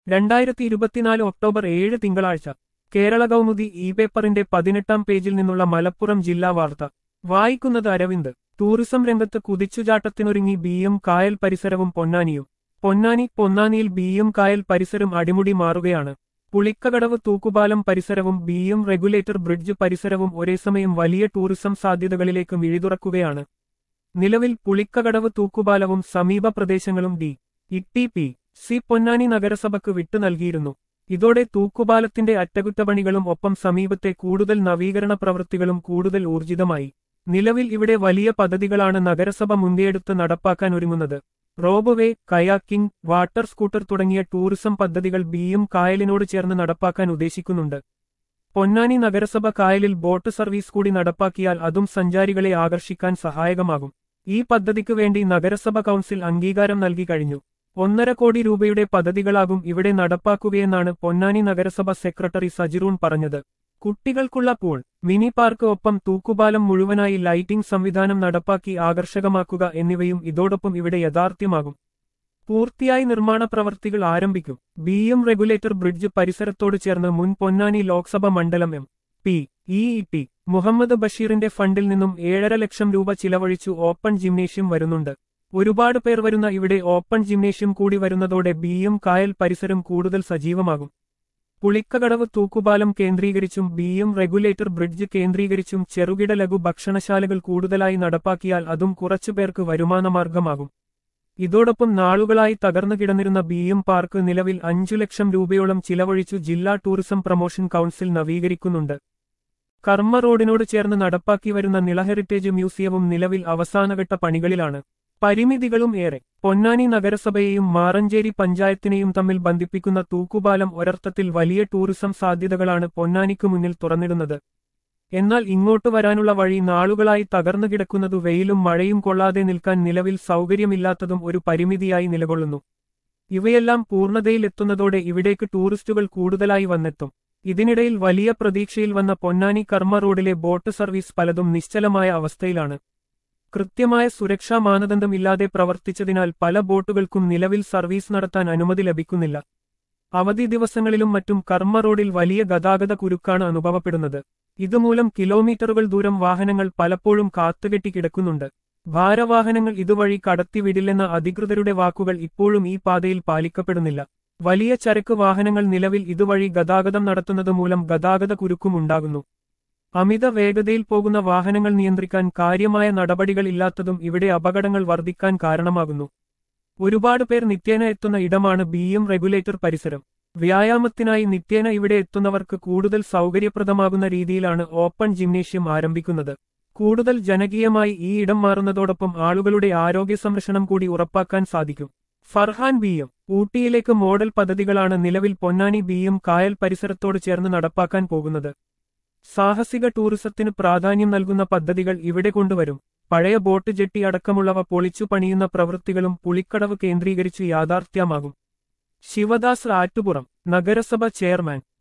2024 October 7 തിങ്കളാഴ്ച Kerala Kaumudi E പേപ്പറിന്റെ 18-ാം പേജിൽ നിന്നുള്ള മലപ്പുറം ജില്ലാ വാർത്ത വായിക്കുന്നത് അരവിന്ദ്. ടൂറിസം രംഗത്ത് കുതിച്ചുചാട്ടത്തിനൊരുങ്ങി ബിയ്യം കായൽ പരിസരവും പൊന്നാനിയും. പൊന്നാനിയിൽ ബിയ്യം കായൽ പരിസരം അടിമുടി മാറുകയാണ്. പുളിക്കകടവ് തൂക്കുപാലം പരിസരവും ബിയ്യം റെഗുലേറ്റർ ബ്രിഡ്ജ് പരിസരവും ഒരേസമയം വലിയ ടൂറിസം സാധ്യതകളിലേക്ക് മിഴിതുറക്കുകയാണ്. നിലവിൽ പുളിക്കകടവ് തൂക്കുപാലവും സമീപ പ്രദേശങ്ങളും ഡി.ടി.പി.സി. പൊന്നാനി നഗരസഭയ്ക്ക് വിട്ടു നൽകിയിരുന്നു. ഇതോടെ തൂക്കുപാലത്തിന്റെ അറ്റകുറ്റപ്പണികളും ഒപ്പം സമീപത്തെ കൂടുതൽ നവീകരണ പ്രവൃത്തികളും കൂടുതൽ ഊർജിതമായി. നിലവിൽ ഇവിടെ വലിയ പദ്ധതികളാണ് നഗരസഭ മുൻകൈയെടുത്ത് നടപ്പാക്കാൻ ഒരുങ്ങുന്നത്. റോബ്-വേ, കയാക്കിംഗ്, വാട്ടർ സ്കൂട്ടർ തുടങ്ങിയ ടൂറിസം പദ്ധതികൾ ബിയ്യം കായലിനോട് ചേർന്ന് നടപ്പാക്കാൻ ഉദ്ദേശിക്കുന്നുണ്ട്. പൊന്നാനി നഗരസഭ കായലിൽ ബോട്ട് സർവീസ് കൂടി നടപ്പാക്കിയാൽ അതും സഞ്ചാരികളെ ആകർഷിക്കാൻ സഹായകമാകും. ഈ പദ്ധതിക്ക് വേണ്ടി നഗരസഭ കൗൺസിൽ അംഗീകാരം നൽകി കഴിഞ്ഞു. 1.5 കോടി രൂപയുടെ പദ്ധതികളാകും ഇവിടെ നടപ്പാക്കുകയെന്നാണ് പൊന്നാനി നഗരസഭ സെക്രട്ടറി സജിറൂൺ പറഞ്ഞത്. കുട്ടികൾക്കുള്ള പൂൾ, മിനി പാർക്ക് ഒപ്പം തൂക്കുപാലം മുഴുവനായി ലൈറ്റിംഗ് സംവിധാനം നടപ്പാക്കി ആകർഷകമാക്കുക എന്നിവയും ഇതോടൊപ്പം ഇവിടെ യാഥാർത്ഥ്യമാകും. പൂർത്തിയായി നിർമ്മാണ പ്രവൃത്തികൾ ആരംഭിക്കും. ബിയ്യം റെഗുലേറ്റർ ബ്രിഡ്ജ് പരിസരത്തോട് ചേർന്ന് മുൻ പൊന്നാനി ലോക്സഭ മണ്ഡലം എം.പി. മുഹമ്മദ് ബഷീറിന്റെ ഫണ്ടിൽ നിന്നും 7.5 ലക്ഷം രൂപ ചിലവഴിച്ചു ഓപ്പൺ ജിംനേഷ്യം വരുന്നുണ്ട്. ഒരുപാട് പേർ വരുന്ന ഇവിടെ ഓപ്പൺ ജിംനേഷ്യം കൂടി വരുന്നതോടെ ബിയ്യം കായൽ പരിസരം കൂടുതൽ സജീവമാകും. പുളിക്കകടവ് തൂക്കുപാലം കേന്ദ്രീകരിച്ചും ബിയ്യം റെഗുലേറ്റർ ബ്രിഡ്ജ് കേന്ദ്രീകരിച്ചും ചെറുകിട ലഘു ഭക്ഷണശാലകൾ കൂടുതലായി നടപ്പാക്കിയാൽ അതും കുറച്ചുപേർക്ക് വരുമാനമാർഗമാകും. ഇതോടൊപ്പം നാളുകളായി തകർന്നു കിടന്നിരുന്ന ബിയ്യം പാർക്ക് നിലവിൽ 5 ലക്ഷം രൂപയോളം ചിലവഴിച്ചു ജില്ലാ ടൂറിസം പ്രൊമോഷൻ കൗൺസിൽ നവീകരിക്കുന്നുണ്ട്. കർമ്മ റോഡിനോട് ചേർന്ന് നടപ്പാക്കി വരുന്ന നിള ഹെറിറ്റേജ് മ്യൂസിയവും നിലവിൽ അവസാനഘട്ട പണികളിലാണ്. പരിമിതികളും ഏറെ. പൊന്നാനി നഗരസഭയെയും മാറഞ്ചേരി പഞ്ചായത്തിനെയും തമ്മിൽ ബന്ധിപ്പിക്കുന്ന തൂക്കുപാലം ഒരർത്ഥത്തിൽ വലിയ ടൂറിസം സാധ്യതകളാണ് പൊന്നാനിക്ക് മുന്നിൽ തുറന്നിടുന്നത്. എന്നാൽ ഇങ്ങോട്ട് വരാനുള്ള വഴി നാളുകളായി തകർന്നു കിടക്കുന്നതു വെയിലും മഴയും കൊള്ളാതെ നിൽക്കാൻ നിലവിൽ സൗകര്യമില്ലാത്തതും ഒരു പരിമിതിയായി നിലകൊള്ളുന്നു. ഇവയെല്ലാം പൂർണ്ണതയിലെത്തുന്നതോടെ ഇവിടേക്ക് ടൂറിസ്റ്റുകൾ കൂടുതലായി വന്നെത്തും. ഇതിനിടയിൽ വലിയ പ്രതീക്ഷയിൽ വന്ന പൊന്നാനി കർമ്മ റോഡിലെ ബോട്ട് സർവീസ് പലതും നിശ്ചലമായ അവസ്ഥയിലാണ്. കൃത്യമായ സുരക്ഷാ മാനദണ്ഡം ഇല്ലാതെ പ്രവർത്തിച്ചതിനാൽ പല ബോട്ടുകൾക്കും നിലവിൽ സർവീസ് നടത്താൻ അനുമതി ലഭിക്കുന്നില്ല. അവധി ദിവസങ്ങളിലും മറ്റും കർമ്മ റോഡിൽ വലിയ ഗതാഗത കുരുക്കാണ് അനുഭവപ്പെടുന്നത്. ഇതുമൂലം കിലോമീറ്ററുകൾ ദൂരം വാഹനങ്ങൾ പലപ്പോഴും കാത്തുകെട്ടി കിടക്കുന്നുണ്ട്. ഭാരവാഹനങ്ങൾ ഇതുവഴി കടത്തിവിടില്ലെന്ന അധികൃതരുടെ വാക്കുകൾ ഇപ്പോഴും ഈ പാതയിൽ പാലിക്കപ്പെടുന്നില്ല. വലിയ ചരക്ക് വാഹനങ്ങൾ നിലവിൽ ഇതുവഴി ഗതാഗതം നടത്തുന്നതുമൂലം ഗതാഗത കുരുക്കും ഉണ്ടാകുന്നു. അമിത വേഗതയിൽ പോകുന്ന വാഹനങ്ങൾ നിയന്ത്രിക്കാൻ കാര്യമായ നടപടികൾ ഇല്ലാത്തതും ഇവിടെ അപകടങ്ങൾ വർദ്ധിക്കാൻ കാരണമാകുന്നു. ഒരുപാട് പേർ നിത്യേന എത്തുന്ന ഇടമാണ് ബിയ്യം റെഗുലേറ്റർ പരിസരം. വ്യായാമത്തിനായി നിത്യേന ഇവിടെ എത്തുന്നവർക്ക് കൂടുതൽ സൗകര്യപ്രദമാകുന്ന രീതിയിലാണ് ഓപ്പൺ ജിംനേഷ്യം ആരംഭിക്കുന്നത്. കൂടുതൽ ജനകീയമായി ഈ ഇടം മാറുന്നതോടൊപ്പം ആളുകളുടെ ആരോഗ്യ സംരക്ഷണം കൂടി ഉറപ്പാക്കാൻ സാധിക്കും. ഫർഹാൻ ബിയ്യം. ഊട്ടിയിലേക്ക് മോഡൽ പദ്ധതികളാണ് നിലവിൽ പൊന്നാനി ബിയ്യം കായൽ പരിസരത്തോട് ചേർന്ന് നടപ്പാക്കാൻ പോകുന്നത്. സാഹസിക ടൂറിസത്തിന് പ്രാധാന്യം നൽകുന്ന പദ്ധതികൾ ഇവിടെ കൊണ്ടുവരും. പഴയ ബോട്ട് ജെട്ടി അടക്കമുള്ളവ പൊളിച്ചു പണിയുന്ന പ്രവൃത്തികളും പുളിക്കടവ് കേന്ദ്രീകരിച്ച് യാഥാർത്ഥ്യമാകും. ശിവദാസ് ആറ്റുപുറം. നഗരസഭ ചെയർമാൻ.